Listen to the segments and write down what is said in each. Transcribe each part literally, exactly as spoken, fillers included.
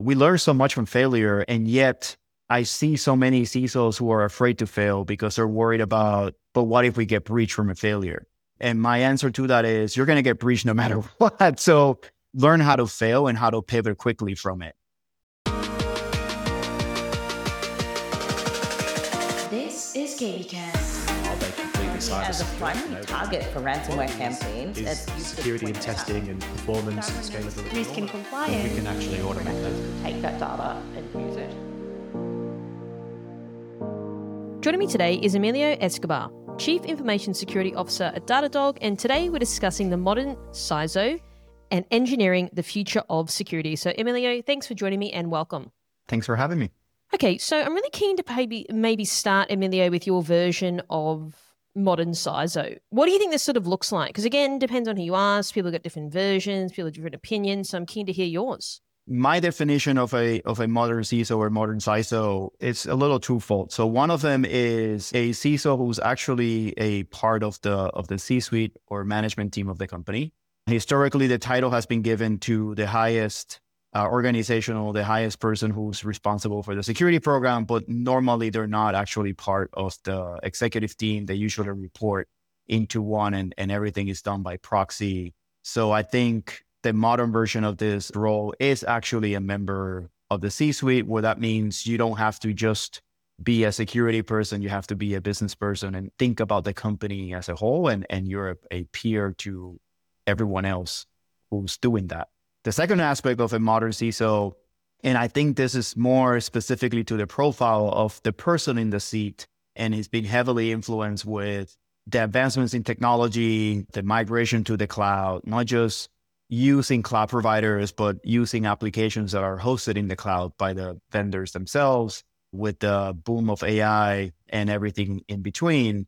We learn so much from failure, and yet I see so many C I S Os who are afraid to fail because they're worried about, but what if we get breached from a failure? And my answer to that is you're going to get breached no matter what. So learn how to fail and how to pivot quickly from it. This is KVCast. As a primary target for ransomware campaigns, is security and testing and performance and scalability. Risk and compliance. We can actually automate that. take that data and use it. Joining me today is Emilio Escobar, Chief Information Security Officer at Datadog, and today we're discussing the modern C I S O and engineering the future of security. So Emilio, thanks for joining me and welcome. Thanks for having me. Okay, so I'm really keen to maybe, maybe start, Emilio, with your version of modern C I S O. What do you think this sort of looks like? Because again, depends on who you ask. People got different versions, people have different opinions. So I'm keen to hear yours. My definition of a of a modern C I S O or modern C I S O is a little twofold. So one of them is a C I S O who's actually a part of the of the C-suite or management team of the company. Historically, the title has been given to the highest uh, organizational, the highest person who's responsible for the security program, but normally they're not actually part of the executive team. They usually report into one and, and everything is done by proxy. So I think the modern version of this role is actually a member of the C-suite, where that means you don't have to just be a security person, you have to be a business person and think about the company as a whole, and, and you're a, a peer to everyone else who's doing that. The second aspect of a modern C I S O, and I think this is more specifically to the profile of the person in the seat, and it's been heavily influenced with the advancements in technology, the migration to the cloud, not just using cloud providers, but using applications that are hosted in the cloud by the vendors themselves, with the boom of A I and everything in between,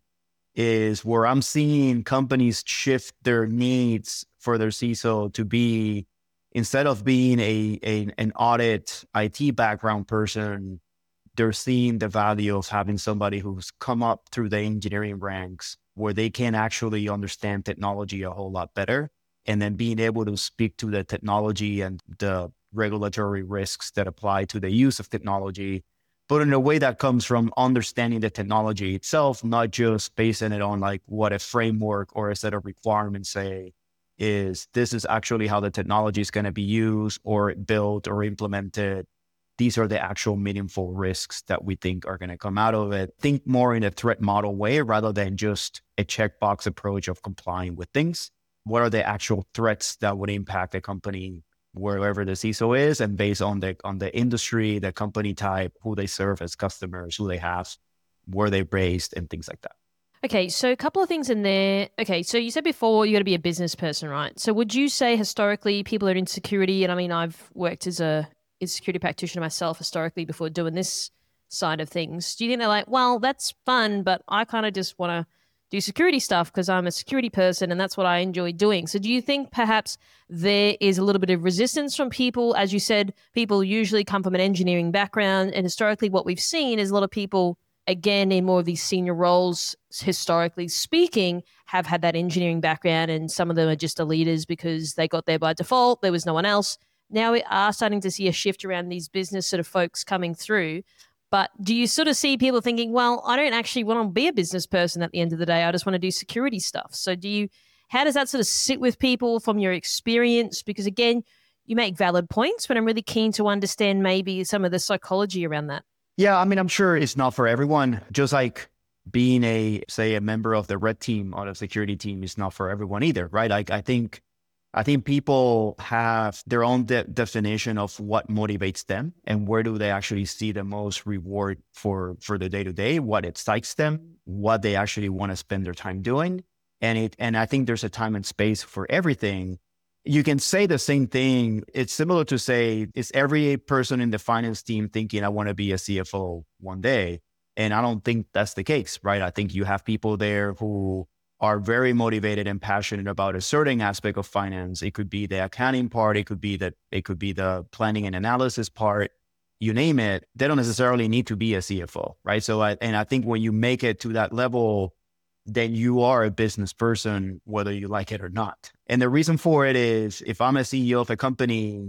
is where I'm seeing companies shift their needs for their C I S O to be, instead of being a, a an audit I T background person, they're seeing the value of having somebody who's come up through the engineering ranks where they can actually understand technology a whole lot better, and then being able to speak to the technology and the regulatory risks that apply to the use of technology, but in a way that comes from understanding the technology itself, not just basing it on like what a framework or a set of requirements say is. This is actually how the technology is going to be used or built or implemented. These are the actual meaningful risks that we think are going to come out of it. Think more in a threat model way rather than just a checkbox approach of complying with things. What are the actual threats that would impact a company wherever the C I S O is, and based on the on the industry, the company type, who they serve as customers, who they have, where they're based, and things like that. Okay, so a couple of things in there. Okay, so you said before you got to be a business person, right? So would you say historically people are in security, and I mean, I've worked as a, as a security practitioner myself historically before doing this side of things. Do you think they're like, well, that's fun, but I kind of just want to do security stuff because I'm a security person and that's what I enjoy doing. So do you think perhaps there is a little bit of resistance from people? As you said, people usually come from an engineering background, and historically what we've seen is a lot of people, again, in more of these senior roles, historically speaking, have had that engineering background, and some of them are just the leaders because they got there by default. There was no one else. Now we are starting to see a shift around these business sort of folks coming through. But do you sort of see people thinking, well, I don't actually want to be a business person at the end of the day. I just want to do security stuff. So do you, how does that sort of sit with people from your experience? Because again, you make valid points, but I'm really keen to understand maybe some of the psychology around that. Yeah, I mean, I'm sure it's not for everyone. Just like being a, say, a member of the red team or the security team is not for everyone either, right? Like, I think, I think people have their own de- definition of what motivates them and where do they actually see the most reward for, for the day to day, what excites them, what they actually want to spend their time doing. And it, and I think there's a time and space for everything. You can say the same thing. It's similar to say, is every person in the finance team thinking I want to be a C F O one day? And I don't think that's the case, right? I think you have people there who are very motivated and passionate about a certain aspect of finance. It could be the accounting part. It could be that it could be the planning and analysis part. You name it. They don't necessarily need to be a C F O, right? So, I, and I think when you make it to that level, then you are a business person, whether you like it or not. And the reason for it is, if I'm a C E O of a company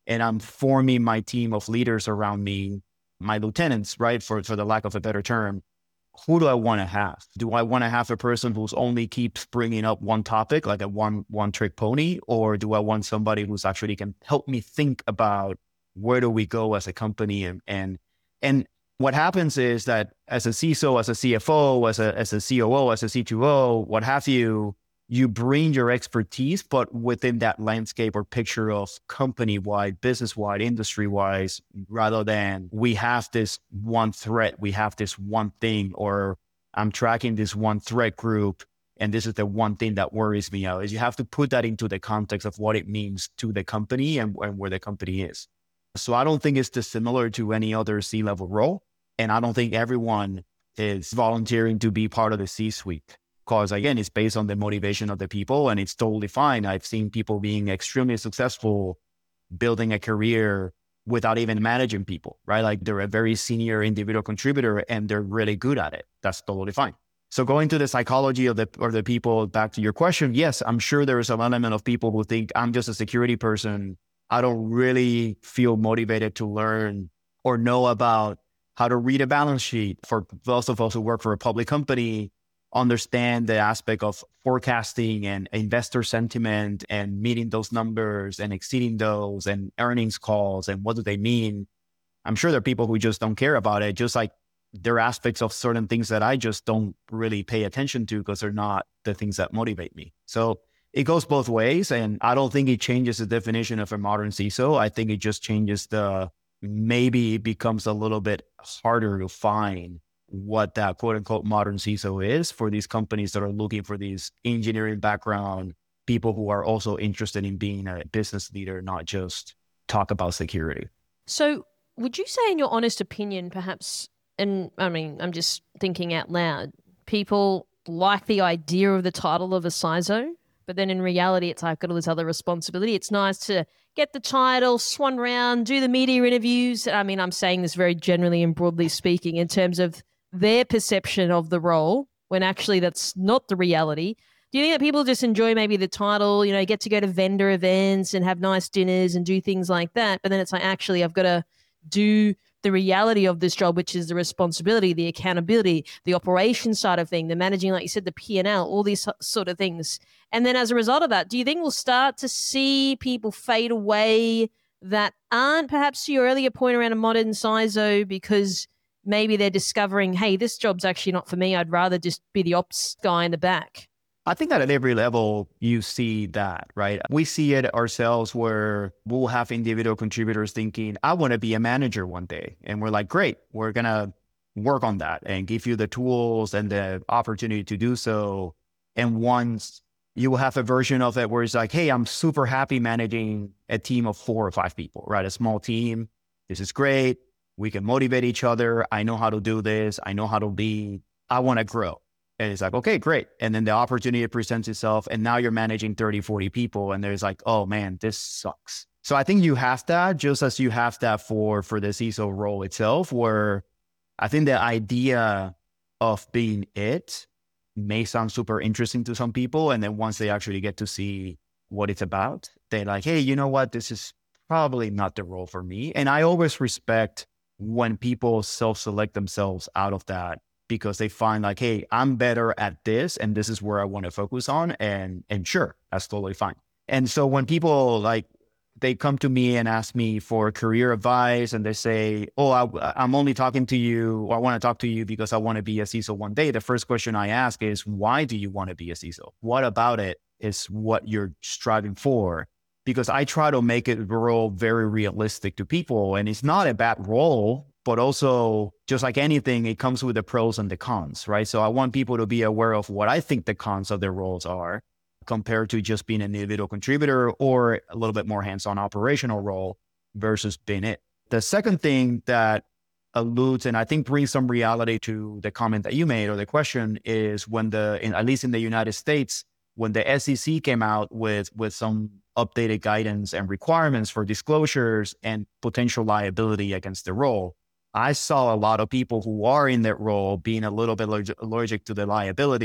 and I'm forming my team of leaders around me, my lieutenants, right, for, for the lack of a better term, who do I want to have? Do I want to have a person who's only keeps bringing up one topic, like a one, one trick pony? Or do I want somebody who's actually can help me think about where do we go as a company? And, and, and what happens is that as a C I S O, as a C F O, as a, as a C O O, as a C two O, what have you, you bring your expertise, but within that landscape or picture of company-wide, business-wide, industry-wise, rather than we have this one threat, we have this one thing, or I'm tracking this one threat group, and this is the one thing that worries me out, is you have to put that into the context of what it means to the company and, and where the company is. So I don't think it's dissimilar to any other C-level role, and I don't think everyone is volunteering to be part of the C-suite. Because again, it's based on the motivation of the people, and it's totally fine. I've seen people being extremely successful, building a career without even managing people, right? Like they're a very senior individual contributor and they're really good at it. That's totally fine. So going to the psychology of the or the people, back to your question, yes, I'm sure there is an element of people who think I'm just a security person. I don't really feel motivated to learn or know about how to read a balance sheet. For those of us who work for a public company, understand the aspect of forecasting and investor sentiment and meeting those numbers and exceeding those and earnings calls and what do they mean. I'm sure there are people who just don't care about it, just like there are aspects of certain things that I just don't really pay attention to because they're not the things that motivate me. So it goes both ways, and I don't think it changes the definition of a modern C I S O. I think it just changes the, maybe it becomes a little bit harder to find what that quote unquote modern C I S O is for these companies that are looking for these engineering background people who are also interested in being a business leader, not just talk about security. So would you say, in your honest opinion, perhaps, and I mean, I'm just thinking out loud, people like the idea of the title of a C I S O, but then in reality, it's like got all this other responsibility. It's nice to get the title, swan round, do the media interviews. I mean, I'm saying this very generally and broadly speaking in terms of their perception of the role, when actually that's not the reality. Do you think that people just enjoy maybe the title, you know, get to go to vendor events and have nice dinners and do things like that, but then it's like, actually, I've got to do the reality of this job, which is the responsibility, the accountability, the operation side of thing, the managing, like you said, the P and L, all these sort of things. And then as a result of that, do you think we'll start to see people fade away that aren't, perhaps to your earlier point around a modern C I S O, because maybe they're discovering, hey, this job's actually not for me. I'd rather just be the ops guy in the back. I think that at every level, you see that, right? We see it ourselves where we'll have individual contributors thinking, I want to be a manager one day. And we're like, great, we're going to work on that and give you the tools and the opportunity to do so. And once you will have a version of it where it's like, hey, I'm super happy managing a team of four or five people, right? A small team. This is great. We can motivate each other. I know how to do this. I know how to lead. I want to grow. And it's like, okay, great. And then the opportunity presents itself. And now you're managing thirty, forty people. And there's like, oh man, this sucks. So I think you have that just as you have that for, for the C I S O role itself, where I think the idea of being it may sound super interesting to some people. And then once they actually get to see what it's about, they're like, hey, you know what? This is probably not the role for me. And I always respect when people self-select themselves out of that because they find like, hey, I'm better at this and this is where I want to focus on. And, and sure, that's totally fine. And so when people like, they come to me and ask me for career advice and they say, oh, I, I'm only talking to you, or I want to talk to you because I want to be a C I S O one day. The first question I ask is, why do you want to be a C I S O? What about it is what you're striving for? Because I try to make it role very realistic to people. And it's not a bad role, but also just like anything, it comes with the pros and the cons, right? So I want people to be aware of what I think the cons of their roles are compared to just being an individual contributor or a little bit more hands-on operational role versus being it. The second thing that alludes and I think brings some reality to the comment that you made or the question is when the, in, at least in the United States, when the S E C came out with, with some updated guidance and requirements for disclosures and potential liability against the role, I saw a lot of people who are in that role being a little bit allergic, allergic to the liability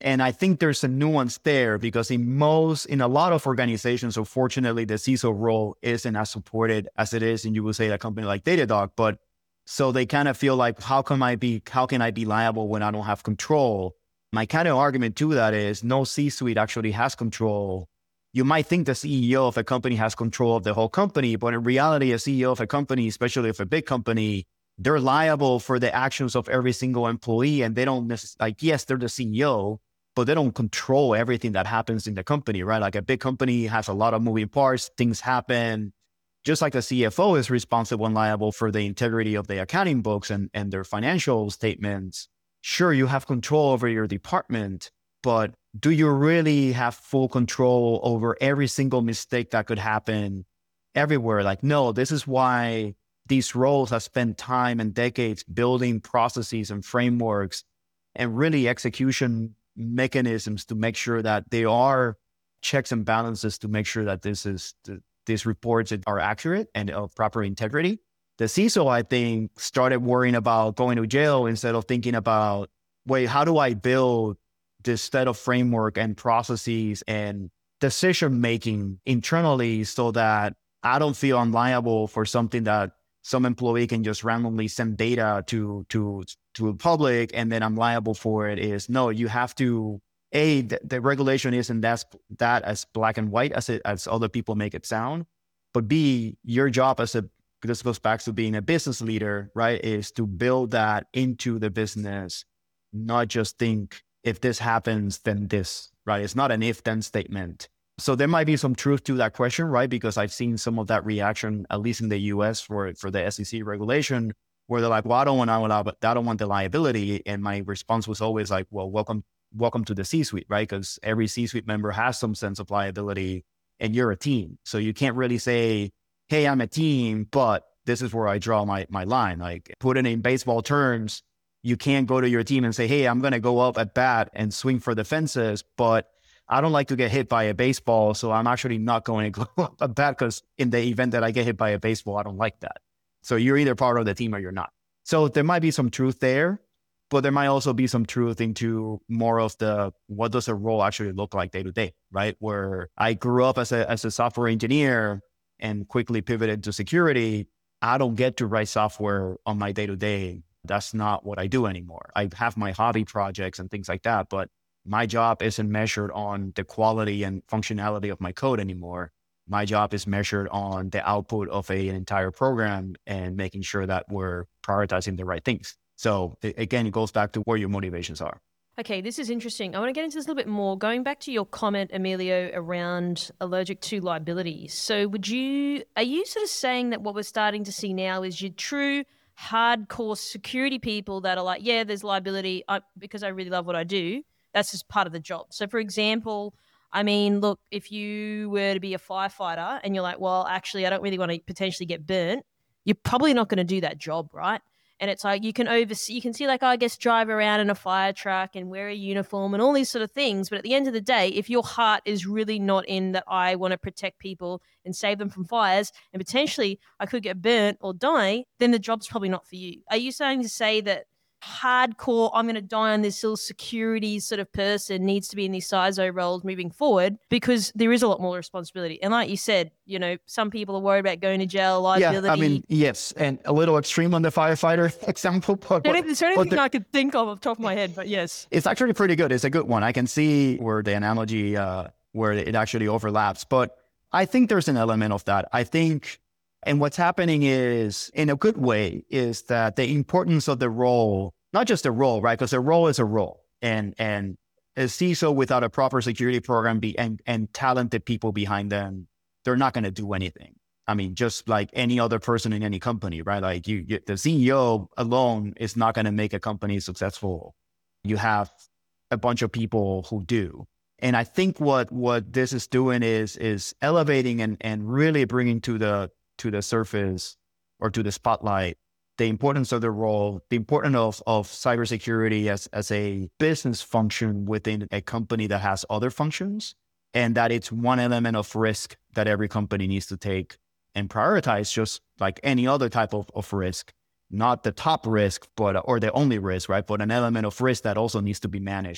And I think there's a nuance there because in most, in a lot of organizations, unfortunately, the C I S O role isn't as supported as it is in, you would say, a company like Datadog. But so they kind of feel like, how can I be, how can I be liable when I don't have control? My kind of argument to that is no C-suite actually has control. You might think the C E O of a company has control of the whole company, but in reality, a C E O of a company, especially of a big company, they're liable for the actions of every single employee. And they don't necessarily, like, yes, they're the C E O, but they don't control everything that happens in the company, right? Like a big company has a lot of moving parts, things happen. Just like the C F O is responsible and liable for the integrity of the accounting books and, and their financial statements. Sure, you have control over your department, but do you really have full control over every single mistake that could happen everywhere? Like, no, this is why these roles have spent time and decades building processes and frameworks and really execution mechanisms to make sure that there are checks and balances to make sure that this is these reports are accurate and of proper integrity. The C I S O, I think, started worrying about going to jail instead of thinking about, wait, how do I build this set of framework and processes and decision making internally so that I don't feel I'm liable for something that some employee can just randomly send data to to to the public and then I'm liable for it. Is no, you have to, A, the, the regulation isn't that, that as black and white as it as other people make it sound. But B, your job as a, this goes back to being a business leader, right, is to build that into the business, not just think if this happens, then this, right? It's not an if-then statement. So there might be some truth to that question, right? Because I've seen some of that reaction, at least in the U S for, for the S E C regulation, where they're like, well, I don't want, I don't want the liability. And my response was always like, well, welcome, welcome to the C-suite, right? Because every C-suite member has some sense of liability and you're a team. So you can't really say, hey, I'm a team, but this is where I draw my, my line. Like, put it in baseball terms, you can't go to your team and say, hey, I'm going to go up at bat and swing for the fences, but I don't like to get hit by a baseball, so I'm actually not going to go up at bat because in the event that I get hit by a baseball, I don't like that. So you're either part of the team or you're not. So there might be some truth there, but there might also be some truth into more of the, what does a role actually look like day to day, right? Where I grew up as a as a software engineer and quickly pivoted to security. I don't get to write software on my day to day. That's not what I do anymore. I have my hobby projects and things like that, but my job isn't measured on the quality and functionality of my code anymore. My job is measured on the output of a, an entire program and making sure that we're prioritizing the right things. So again, it goes back to where your motivations are. Okay, this is interesting. I want to get into this a little bit more. Going back to your comment, Emilio, around allergic to liability. So would you, are you sort of saying that what we're starting to see now is your true hardcore security people that are like, yeah, there's liability I, because I really love what I do. That's just part of the job. So for example, I mean, look, if you were to be a firefighter and you're like, well, actually, I don't really want to potentially get burnt, you're probably not going to do that job, right? And it's like you can oversee, you can see like, oh, I guess drive around in a fire truck and wear a uniform and all these sort of things. But at the end of the day, if your heart is really not in that I want to protect people and save them from fires and potentially I could get burnt or die, then the job's probably not for you. Are you starting to say that hardcore, I'm going to die on this little security sort of person needs to be in these C I S O roles moving forward because there is a lot more responsibility? And like you said, you know, some people are worried about going to jail, liability. Yeah, I mean, yes, and a little extreme on the firefighter example. But, but, There's anything the, I could think of off the top of my head, but yes. It's actually pretty good. It's a good one. I can see where the analogy, uh, where it actually overlaps. But I think there's an element of that. I think, and what's happening is, in a good way, is that the importance of the role, not just the role, right? Because a role is a role. And and a C I S O without a proper security program be, and, and talented people behind them, they're not going to do anything. I mean, just like any other person in any company, right? Like you, you the C E O alone is not going to make a company successful. You have a bunch of people who do. And I think what what this is doing is is elevating and, and really bringing to the to the surface or to the spotlight the importance of the role, the importance of, of cybersecurity as, as a business function within a company that has other functions, and that it's one element of risk that every company needs to take and prioritize, just like any other type of, of risk, not the top risk, but or the only risk, right? But an element of risk that also needs to be managed.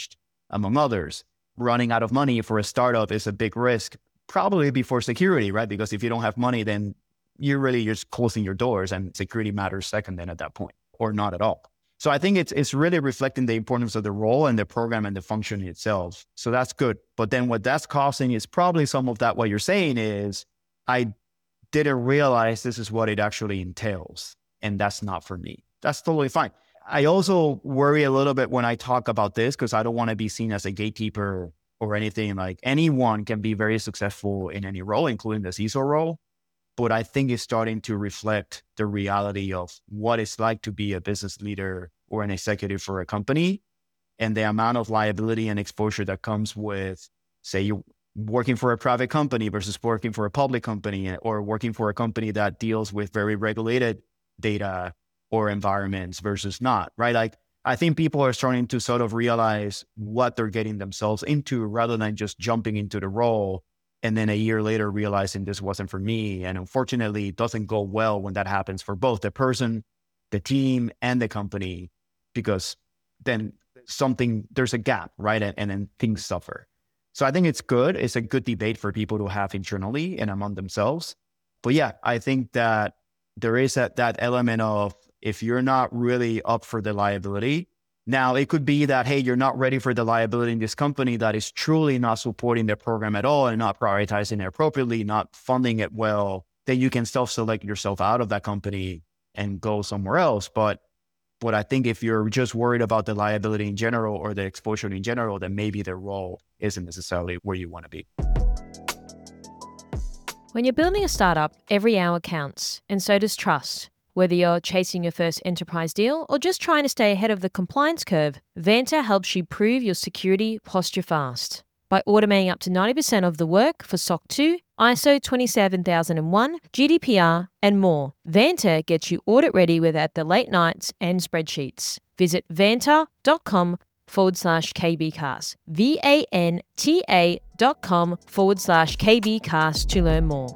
among others. Running out of money for a startup is a big risk, probably before security, right? Because if you don't have money, then you're really just closing your doors, and security matters second then at that point, or not at all. So I think it's it's really reflecting the importance of the role and the program and the function itself. So that's good. But then what that's causing is probably some of that, what you're saying is, I didn't realize this is what it actually entails. And that's not for me. That's totally fine. I also worry a little bit when I talk about this, because I don't want to be seen as a gatekeeper or anything. Like, anyone can be very successful in any role, including the C I S O role. But I think it's starting to reflect the reality of what it's like to be a business leader or an executive for a company, and the amount of liability and exposure that comes with, say, you working for a private company versus working for a public company, or working for a company that deals with very regulated data or environments versus not, right? Like, I think people are starting to sort of realize what they're getting themselves into, rather than just jumping into the role and then a year later realizing this wasn't for me. And unfortunately, it doesn't go well when that happens for both the person, the team, and the company, because then something, there's a gap, right? And, and then things suffer. So I think it's good. It's a good debate for people to have internally and among themselves. But yeah, I think that there is that, that element of, if you're not really up for the liability, now it could be that, hey, you're not ready for the liability in this company that is truly not supporting the program at all and not prioritizing it appropriately, not funding it well, then you can self-select yourself out of that company and go somewhere else. But But I think if you're just worried about the liability in general or the exposure in general, then maybe the role isn't necessarily where you want to be. When you're building a startup, every hour counts, and so does trust. Whether you're chasing your first enterprise deal or just trying to stay ahead of the compliance curve, Vanta helps you prove your security posture fast. By automating up to ninety percent of the work for S O C two, I S O twenty-seven thousand one, G D P R, and more, Vanta gets you audit ready without the late nights and spreadsheets. Visit vanta.com forward slash kbcast, V-A-N-T-A dot com forward slash kbcast to learn more.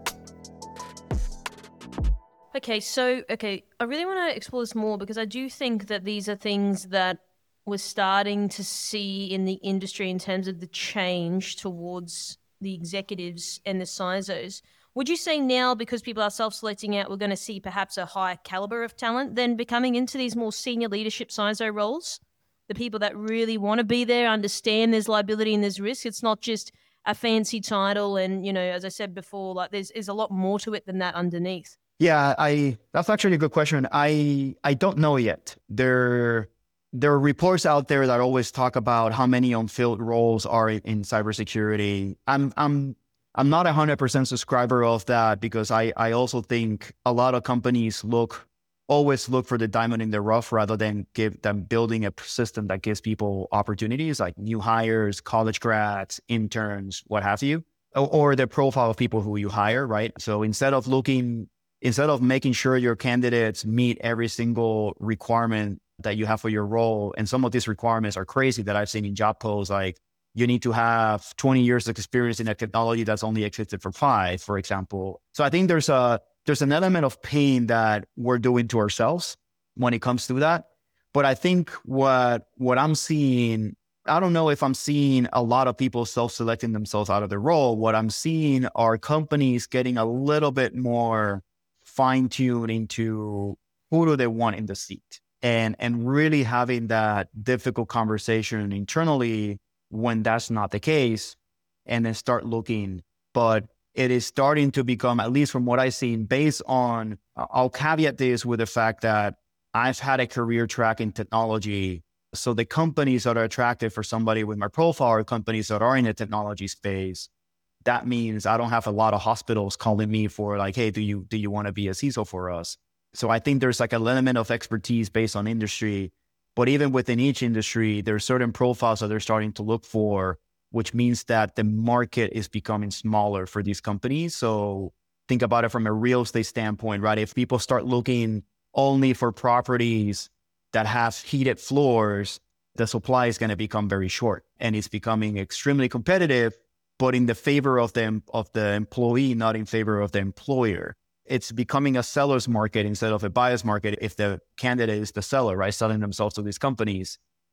Okay, so, okay, I really want to explore this more, because I do think that these are things that we're starting to see in the industry in terms of the change towards the executives and the C I S Os. Would you say now, because people are self-selecting out, we're going to see perhaps a higher caliber of talent then becoming into these more senior leadership C I S O roles? The people that really want to be there, understand there's liability and there's risk. It's not just a fancy title. And, you know, as I said before, like there's, there's a lot more to it than that underneath. Yeah, I that's actually a good question. I I don't know yet. There there are reports out there that always talk about how many unfilled roles are in, in cybersecurity. I'm I'm I'm not a hundred percent subscriber of that, because I I also think a lot of companies look always look for the diamond in the rough rather than give them building a system that gives people opportunities like new hires, college grads, interns, what have you, or, or the profile of people who you hire, right? So instead of looking Instead of making sure your candidates meet every single requirement that you have for your role, and some of these requirements are crazy that I've seen in job posts, like you need to have twenty years of experience in a technology that's only existed for five, for example. So I think there's a there's an element of pain that we're doing to ourselves when it comes to that. But I think what what I'm seeing, I don't know if I'm seeing a lot of people self-selecting themselves out of the role. What I'm seeing are companies getting a little bit more fine-tuned into who do they want in the seat, and and really having that difficult conversation internally when that's not the case, and then start looking. But it is starting to become, at least from what I've seen, based on, I'll caveat this with the fact that I've had a career track in technology. So the companies that are attractive for somebody with my profile are companies that are in the technology space. That means I don't have a lot of hospitals calling me for like, hey, do you do you want to be a C I S O for us? So I think there's like an element of expertise based on industry. But even within each industry, there are certain profiles that they're starting to look for, which means that the market is becoming smaller for these companies. So think about it from a real estate standpoint, right? If people start looking only for properties that have heated floors, the supply is going to become very short, and it's becoming extremely competitive, but in the favor of the, of the employee, not in favor of the employer. It's becoming a seller's market instead of a buyer's market if the candidate is the seller, right? Selling themselves to these companies.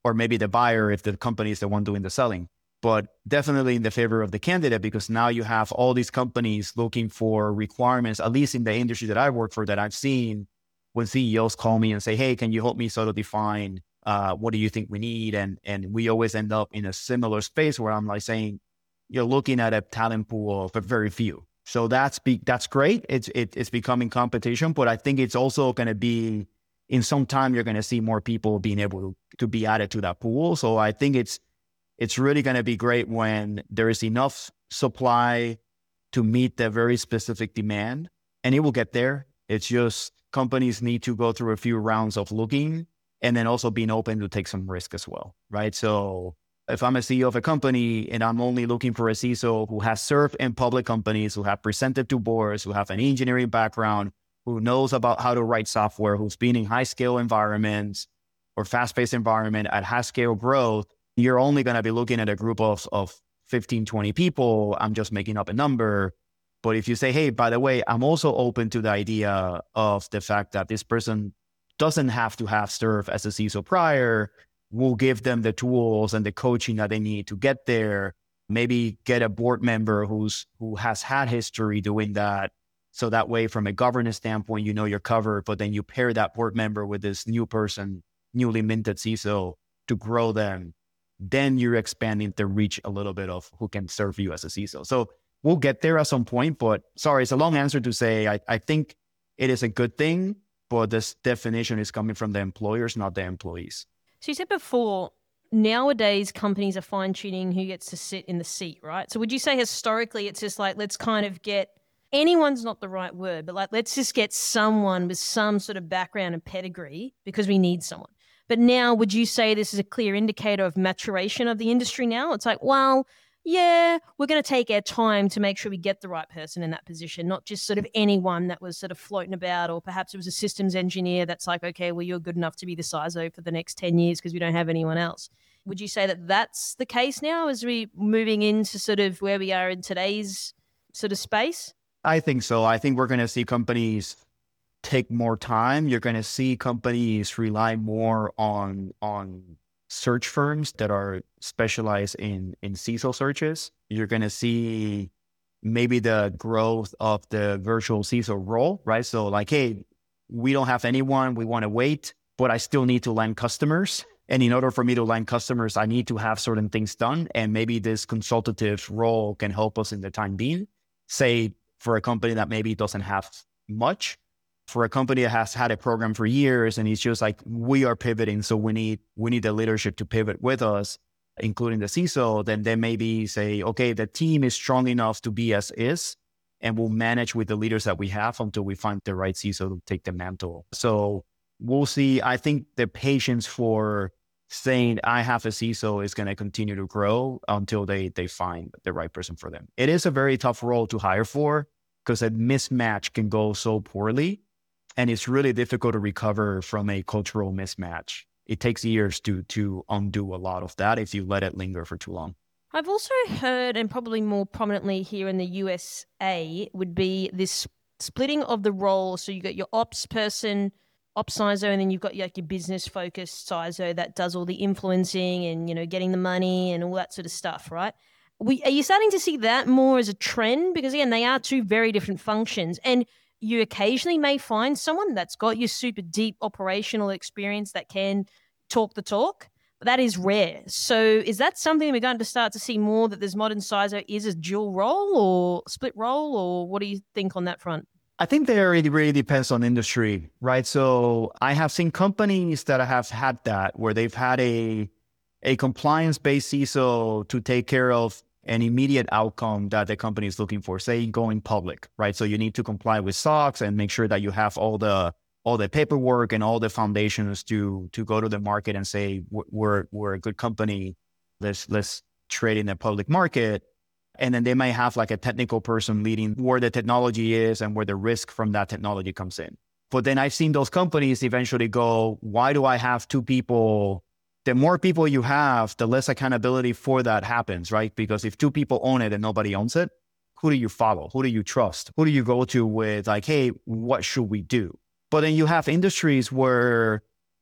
or maybe the buyer if the company is the one doing the selling. But definitely in the favor of the candidate, because now you have all these companies looking for requirements, at least in the industry that I work for, that I've seen when C E Os call me and say, hey, can you help me sort of define uh, what do you think we need? And and we always end up in a similar space where I'm like saying, you're looking at a talent pool of very few. So that's be, that's great. It's it, it's becoming competition, but I think it's also going to be, in some time, you're going to see more people being able to, to be added to that pool. So I think it's it's really going to be great when there is enough supply to meet the very specific demand, and it will get there. It's just companies need to go through a few rounds of looking and then also being open to take some risk as well, right? So if I'm a C E O of a company and I'm only looking for a C I S O who has served in public companies, who have presented to boards, who have an engineering background, who knows about how to write software, who's been in high-scale environments or fast-paced environment at high-scale growth, you're only going to be looking at a group of, of fifteen, twenty people. I'm just making up a number. But if you say, hey, by the way, I'm also open to the idea of the fact that this person doesn't have to have served as a C I S O prior, we'll give them the tools and the coaching that they need to get there. Maybe get a board member who's who has had history doing that. So that way, from a governance standpoint, you know you're covered, but then you pair that board member with this new person, newly minted C I S O, to grow them. Then you're expanding the reach a little bit of who can serve you as a C I S O. So we'll get there at some point, but sorry, it's a long answer to say I, I think it is a good thing, but this definition is coming from the employers, not the employees. So you said before, nowadays companies are fine-tuning who gets to sit in the seat, right? So would you say historically it's just like, let's kind of get, anyone's not the right word, but like, let's just get someone with some sort of background and pedigree because we need someone. But now, would you say this is a clear indicator of maturation of the industry now? It's like, well, yeah, we're going to take our time to make sure we get the right person in that position, not just sort of anyone that was sort of floating about, or perhaps it was a systems engineer that's like, okay, well, you're good enough to be the C I S O for the next ten years because we don't have anyone else. Would you say that that's the case now as we moving into sort of where we are in today's sort of space? I think so. I think we're going to see companies take more time. You're going to see companies rely more on on search firms that are specialized in, in C I S O searches. You're going to see maybe the growth of the virtual C I S O role, right? So like, hey, we don't have anyone, we want to wait, but I still need to land customers. And in order for me to land customers, I need to have certain things done. And maybe this consultative role can help us in the time being. Say for a company that maybe doesn't have much, for a company that has had a program for years and it's just like, we are pivoting, so we need we need the leadership to pivot with us, including the C I S O, then they maybe say, okay, the team is strong enough to be as is, and we'll manage with the leaders that we have until we find the right C I S O to take the mantle. So we'll see. I think the patience for saying I have a C I S O is going to continue to grow until they they find the right person for them. It is a very tough role to hire for because a mismatch can go so poorly. And it's really difficult to recover from a cultural mismatch. It takes years to to undo a lot of that if you let it linger for too long. I've also heard, and probably more prominently here in the U S A, would be this splitting of the role. So you got your ops person, ops C I S O, and then you've got like your business-focused C I S O that does all the influencing and, you know, getting the money and all that sort of stuff, right? We, are you starting to see that more as a trend? Because again, they are two very different functions. And you occasionally may find someone that's got your super deep operational experience that can talk the talk, but that is rare. So is that something we're going to start to see more, that this modern C I S O is a dual role or split role, or what do you think on that front? I think that really, really depends on industry, right? So I have seen companies that have had that, where they've had a, a compliance-based C I S O to take care of an immediate outcome that the company is looking for, say going public, right? So you need to comply with S O X and make sure that you have all the all the paperwork and all the foundations to to go to the market and say we're we're a good company. Let's let's trade in the public market. And then they may have like a technical person leading where the technology is and where the risk from that technology comes in. But then I've seen those companies eventually go, why do I have two people? The more people you have, the less accountability for that happens, right? Because if two people own it and nobody owns it, who do you follow? Who do you trust? Who do you go to with like, hey, what should we do? But then you have industries where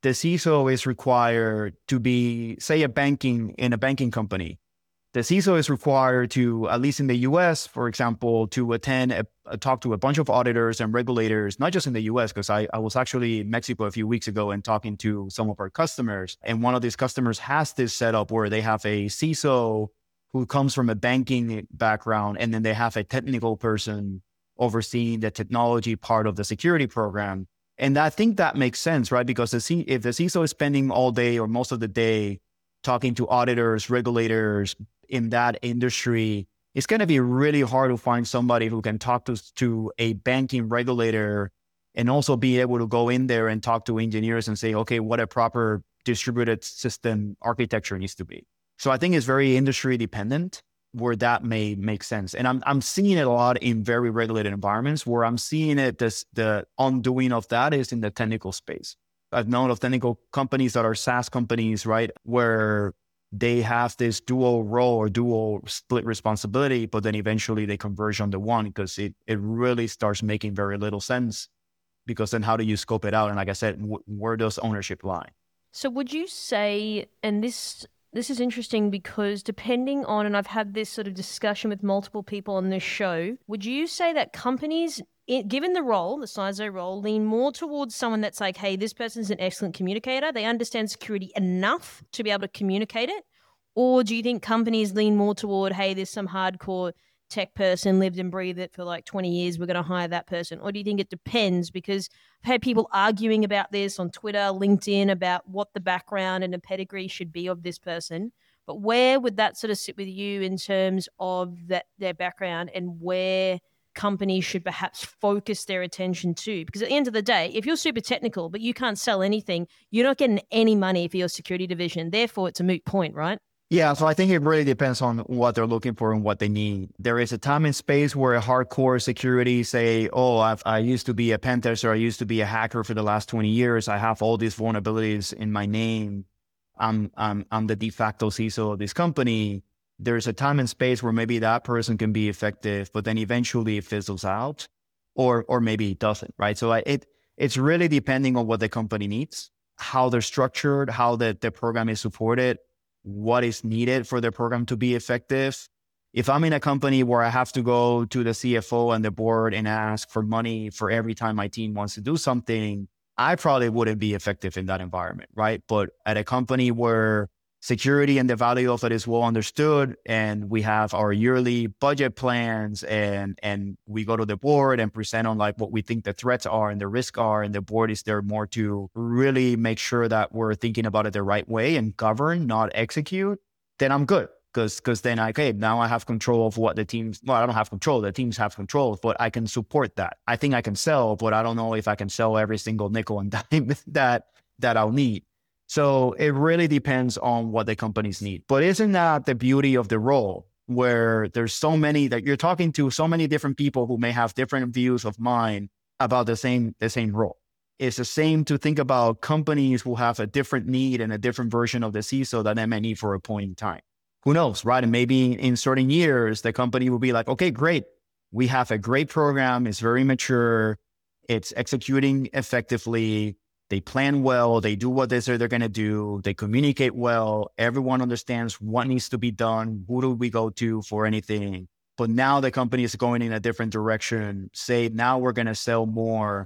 the C I S O is required to be, say, a banking in a banking company. The C I S O is required to, at least in the U S, for example, to attend, a, a talk to a bunch of auditors and regulators, not just in the U S, because I, I was actually in Mexico a few weeks ago and talking to some of our customers. And one of these customers has this setup where they have a C I S O who comes from a banking background, and then they have a technical person overseeing the technology part of the security program. And I think that makes sense, right? Because the C- if the C I S O is spending all day or most of the day talking to auditors, regulators in that industry, it's going to be really hard to find somebody who can talk to, to a banking regulator and also be able to go in there and talk to engineers and say, okay, what a proper distributed system architecture needs to be. So I think it's very industry dependent where that may make sense. And I'm I'm seeing it a lot in very regulated environments. Where I'm seeing it, this, the undoing of that is in the technical space. I've known of technical companies that are SaaS companies, right, where they have this dual role or dual split responsibility, but then eventually they converge on the one because it, it really starts making very little sense, because then how do you scope it out? And like I said, w- where does ownership lie? So would you say, and this this is interesting because depending on, and I've had this sort of discussion with multiple people on this show, would you say that companies, it, given the role, the C I S O role, lean more towards someone that's like, hey, this person's an excellent communicator, they understand security enough to be able to communicate it? Or do you think companies lean more toward, hey, there's some hardcore tech person, lived and breathed it for like twenty years, we're going to hire that person? Or do you think it depends? Because I've had people arguing about this on Twitter, LinkedIn, about what the background and the pedigree should be of this person. But where would that sort of sit with you in terms of that their background and where companies should perhaps focus their attention to? Because at the end of the day, if you're super technical, but you can't sell anything, you're not getting any money for your security division. Therefore, it's a moot point, right? Yeah, so I think it really depends on what they're looking for and what they need. There is a time and space where a hardcore security say, oh, I've, I used to be a pen tester, I used to be a hacker for the last twenty years. I have all these vulnerabilities in my name. I'm, I'm, I'm the de facto C I S O of this company. There's a time and space where maybe that person can be effective, but then eventually it fizzles out, or or maybe it doesn't, right? So I, it it's really depending on what the company needs, how they're structured, how the, the program is supported, what is needed for the program to be effective. If I'm in a company where I have to go to the C F O and the board and ask for money for every time my team wants to do something, I probably wouldn't be effective in that environment, right? But at a company where security and the value of it is well understood, and we have our yearly budget plans, and and we go to the board and present on like what we think the threats are and the risks are, and the board is there more to really make sure that we're thinking about it the right way and govern, not execute, then I'm good. Because because then, okay, now I have control of what the teams, well, I don't have control, the teams have control, but I can support that. I think I can sell, but I don't know if I can sell every single nickel and dime that that I'll need. So it really depends on what the companies need. But isn't that the beauty of the role, where there's so many that you're talking to, so many different people who may have different views of mine about the same the same role? It's the same to think about companies who have a different need and a different version of the C I S O that they may need for a point in time. Who knows, right? And maybe in certain years, the company will be like, okay, great. We have a great program. It's very mature. It's executing effectively. They plan well. They do what they say they're going to do. They communicate well. Everyone understands what needs to be done. Who do we go to for anything? But now the company is going in a different direction. Say, now we're going to sell more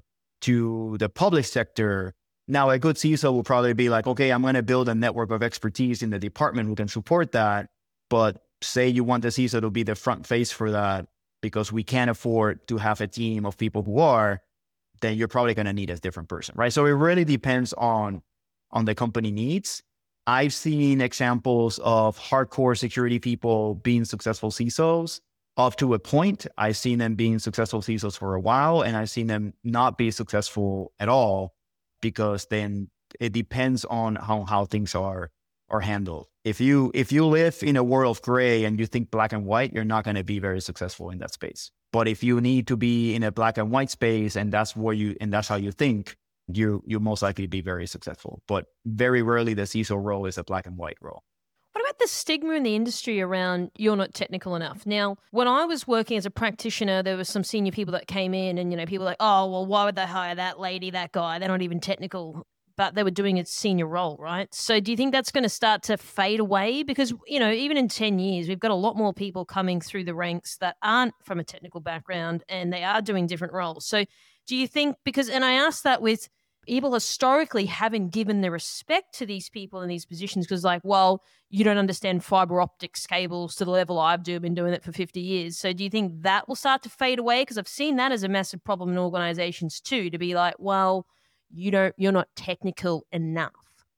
to the public sector. Now, a good C I S O will probably be like, okay, I'm going to build a network of expertise in the department who can support that. But say you want the C I S O to be the front face for that because we can't afford to have a team of people who are, then you're probably going to need a different person, right? So it really depends on, on the company needs. I've seen examples of hardcore security people being successful C I S Os up to a point. I've seen them being successful C I S Os for a while, and I've seen them not be successful at all, because then it depends on how, how things are are handled. If you if you live in a world of gray and you think black and white, you're not going to be very successful in that space. But if you need to be in a black and white space and that's where you and that's how you think, you you most likely be very successful. But very rarely the C I S O role is a black and white role. What about the stigma in the industry around you're not technical enough? Now, when I was working as a practitioner, there were some senior people that came in and, you know, people were like, oh, well, why would they hire that lady, that guy? They're not even technical. but they were doing a senior role, right? So do you think that's going to start to fade away? Because, you know, even in ten years, we've got a lot more people coming through the ranks that aren't from a technical background and they are doing different roles. So do you think, because, and I asked that with people historically haven't given the respect to these people in these positions because like, well, you don't understand fiber optics cables to the level I do. I've been doing it for fifty years. So do you think that will start to fade away? Because I've seen that as a massive problem in organizations too, to be like, well, you don't, you're not technical enough.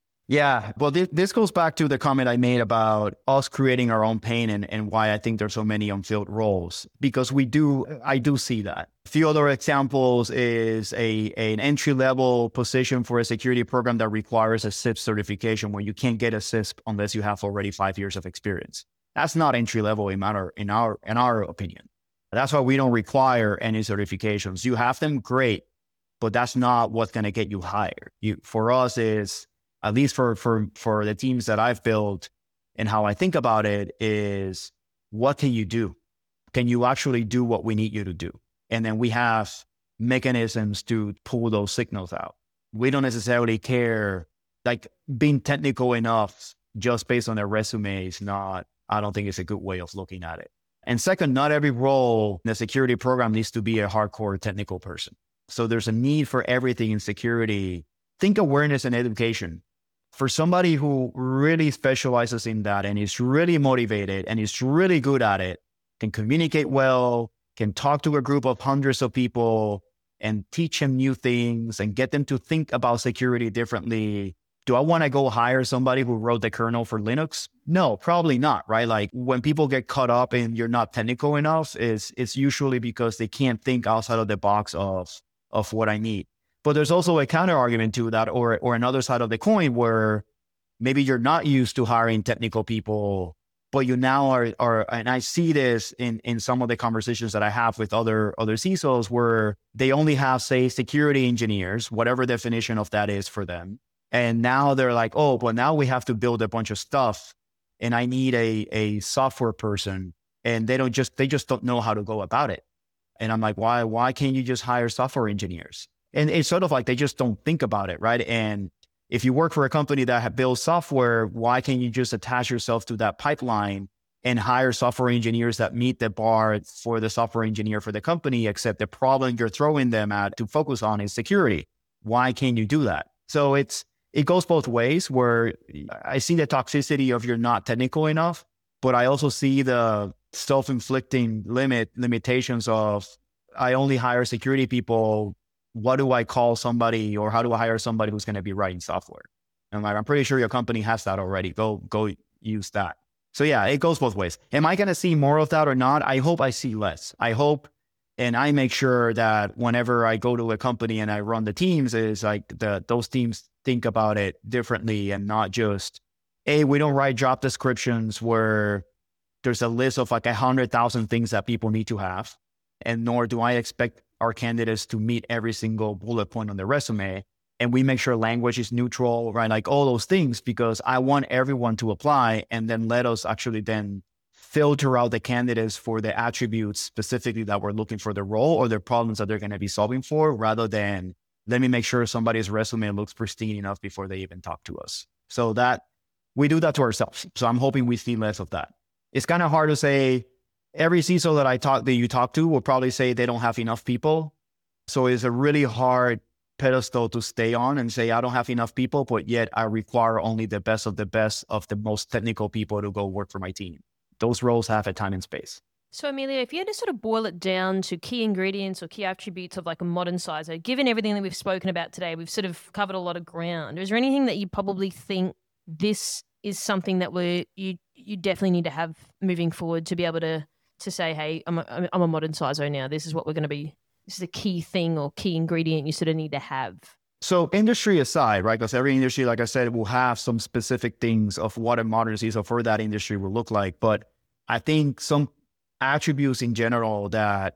Yeah, well, this, this goes back to the comment I made about us creating our own pain and, and why I think there's so many unfilled roles, because we do, I do see that. A few other examples is a an entry-level position for a security program that requires a C I S P certification where you can't get a C I S P unless you have already five years of experience. That's not entry-level in our, in our, in our opinion. That's why we don't require any certifications. You have them, great, but that's not what's going to get you hired. You, for us is, at least for, for, for the teams that I've built and how I think about it is, what can you do? Can you actually do what we need you to do? And then we have mechanisms to pull those signals out. We don't necessarily care, like being technical enough just based on their resume is not, I don't think it's a good way of looking at it. And second, not every role in the security program needs to be a hardcore technical person. So there's a need for everything in security. Think awareness and education. For somebody who really specializes in that and is really motivated and is really good at it, can communicate well, can talk to a group of hundreds of people and teach them new things and get them to think about security differently. Do I want to go hire somebody who wrote the kernel for Linux? No, probably not, right? Like when people get caught up in you're not technical enough, it's, it's usually because they can't think outside of the box of, of what I need. But there's also a counter argument to that, or or another side of the coin where maybe you're not used to hiring technical people, but you now are, are and I see this in, in some of the conversations that I have with other, other C I S Os where they only have, say, security engineers, whatever definition of that is for them. And now they're like, oh, but now we have to build a bunch of stuff and I need a, a software person. And they don't just, they just don't know how to go about it. And I'm like, why, why can't you just hire software engineers? And it's sort of like they just don't think about it, right? And if you work for a company that builds software, why can't you just attach yourself to that pipeline and hire software engineers that meet the bar for the software engineer for the company, except the problem you're throwing them at to focus on is security? Why can't you do that? So it's it goes both ways where I see the toxicity of you're not technical enough, but I also see the self-inflicting limit limitations of I only hire security people. What do I call somebody, or how do I hire somebody who's going to be writing software? And like, I'm pretty sure your company has that already. Go, go use that. So yeah, it goes both ways. Am I going to see more of that or not? I hope I see less. I hope, and I make sure that whenever I go to a company and I run the teams, is like the those teams think about it differently and not just, hey, we don't write job descriptions where there's a list of like a hundred thousand things that people need to have, and nor do I expect our candidates to meet every single bullet point on their resume. And we make sure language is neutral, right? Like all those things, because I want everyone to apply, and then let us actually then filter out the candidates for the attributes specifically that we're looking for the role or the problems that they're going to be solving for, rather than let me make sure somebody's resume looks pristine enough before they even talk to us. So that we do that to ourselves. So I'm hoping we see less of that. It's kind of hard to say. Every C I S O that I talk that you talk to will probably say they don't have enough people. So it's a really hard pedestal to stay on and say, I don't have enough people, but yet I require only the best of the best of the most technical people to go work for my team. Those roles have a time and space. So Emilio, if you had to sort of boil it down to key ingredients or key attributes of like a modern C I S O, given everything that we've spoken about today, we've sort of covered a lot of ground. Is there anything that you probably think this is something that we you you definitely need to have moving forward to be able to to say, hey, I'm a, I'm a modern C I S O now. This is what we're going to be. This is a key thing or key ingredient you sort of need to have. So industry aside, right? Because every industry, like I said, will have some specific things of what a modern C I S O for that industry will look like. But I think some attributes in general that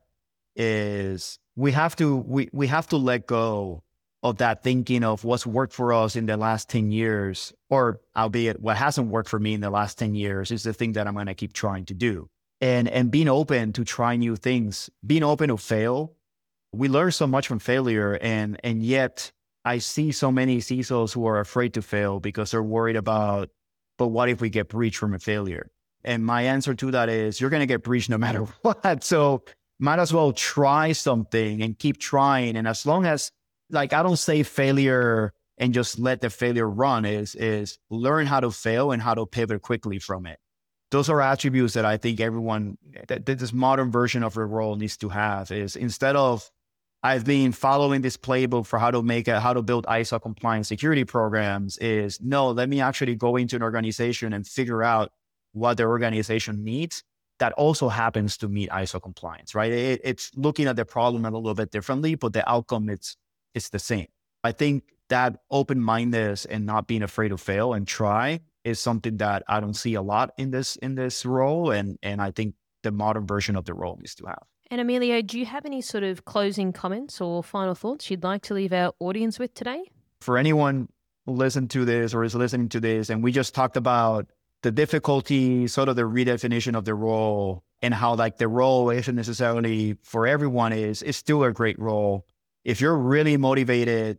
is we have to we we have to let go of that thinking of what's worked for us in the last ten years, or albeit what hasn't worked for me in the last ten years is the thing that I'm going to keep trying to do. And and being open to try new things, being open to fail. We learn so much from failure, and and yet I see so many C I S Os who are afraid to fail because they're worried about, but what if we get breached from a failure? And my answer to that is you're going to get breached no matter what. So might as well try something and keep trying. And as long as, like, I don't say failure and just let the failure run, is, is learn how to fail and how to pivot quickly from it. Those are attributes that I think everyone, that, that this modern version of a role needs to have, is instead of, I've been following this playbook for how to make a, how to build I S O compliant security programs, is no, let me actually go into an organization and figure out what the organization needs that also happens to meet I S O compliance, right? It, it's looking at the problem a little bit differently, but the outcome, it's, it's the same. I think that open-mindedness and not being afraid to fail and try is something that I don't see a lot in this, in this role. And, and I think the modern version of the role needs to have. And Emilio, do you have any sort of closing comments or final thoughts you'd like to leave our audience with today? For anyone who listened to this or is listening to this, and we just talked about the difficulty, sort of the redefinition of the role, and how like the role isn't necessarily for everyone, is, is still a great role. If you're really motivated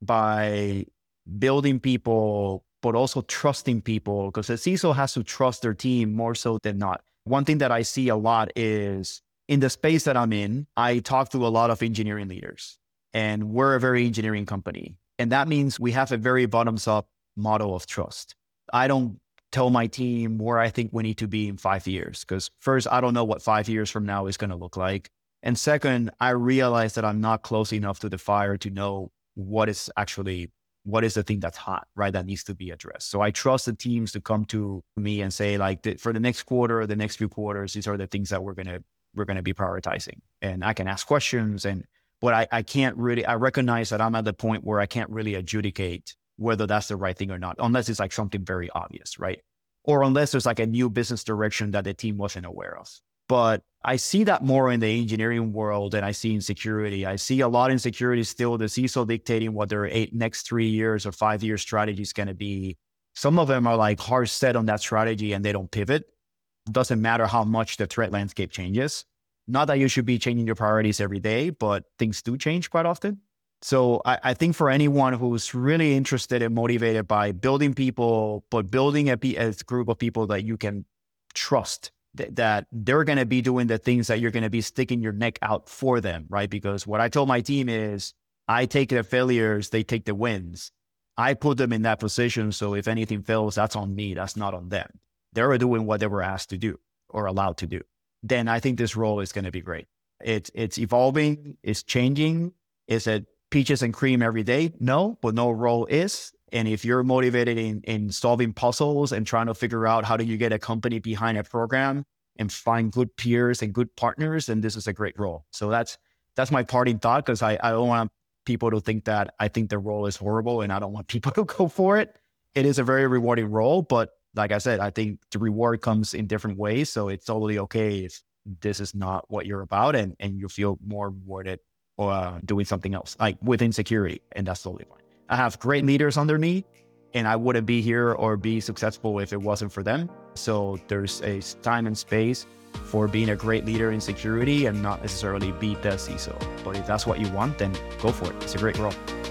by building people, but also trusting people, because the C I S O has to trust their team more so than not. One thing that I see a lot is in the space that I'm in, I talk to a lot of engineering leaders, and we're a very engineering company. And that means we have a very bottoms up model of trust. I don't tell my team where I think we need to be in five years, because first, I don't know what five years from now is going to look like. And second, I realize that I'm not close enough to the fire to know what is actually, what is the thing that's hot, right? That needs to be addressed. So I trust the teams to come to me and say, like, for the next quarter, or the next few quarters, these are the things that we're going to, we're going to be prioritizing. And I can ask questions, and, but I, I can't really, I recognize that I'm at the point where I can't really adjudicate whether that's the right thing or not, unless it's like something very obvious, right? Or unless there's like a new business direction that the team wasn't aware of. But I see that more in the engineering world than I see in security. I see a lot in security still, the C I S O dictating what their eight, next three years or five year strategy is going to be. Some of them are like hard set on that strategy and they don't pivot. Doesn't matter how much the threat landscape changes. Not that you should be changing your priorities every day, but things do change quite often. So I, I think for anyone who's really interested and motivated by building people, but building a, a group of people that you can trust, th- that they're going to be doing the things that you're going to be sticking your neck out for them, right? Because what I told my team is, I take the failures, they take the wins. I put them in that position. So if anything fails, that's on me. That's not on them. They're doing what they were asked to do or allowed to do. Then I think this role is going to be great. It's it's evolving, it's changing. Is it peaches and cream every day? No, but no role is. And if you're motivated in, in solving puzzles and trying to figure out how do you get a company behind a program and find good peers and good partners, then this is a great role. So that's that's my parting thought, because I, I don't want people to think that I think the role is horrible and I don't want people to go for it. It is a very rewarding role, but like I said, I think the reward comes in different ways. So it's totally okay if this is not what you're about and, and you feel more rewarded or uh, doing something else, like within security. And that's totally fine. I have great leaders under me, and I wouldn't be here or be successful if it wasn't for them. So there's a time and space for being a great leader in security and not necessarily be the C I S O. But if that's what you want, then go for it. It's a great role.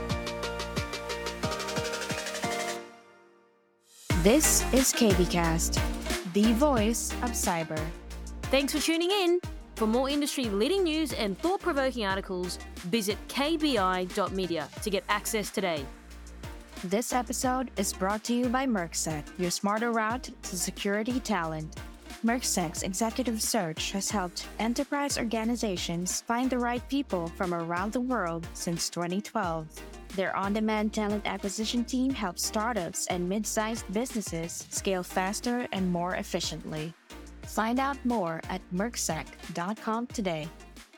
This is KBcast, the voice of cyber. Thanks for tuning in. For more industry-leading news and thought-provoking articles, visit k b i dot media to get access today. This episode is brought to you by Mercsec, your smarter route to security talent. Mercsec's executive search has helped enterprise organizations find the right people from around the world since twenty twelve. Their on-demand talent acquisition team helps startups and mid-sized businesses scale faster and more efficiently. Find out more at mercsec dot com today.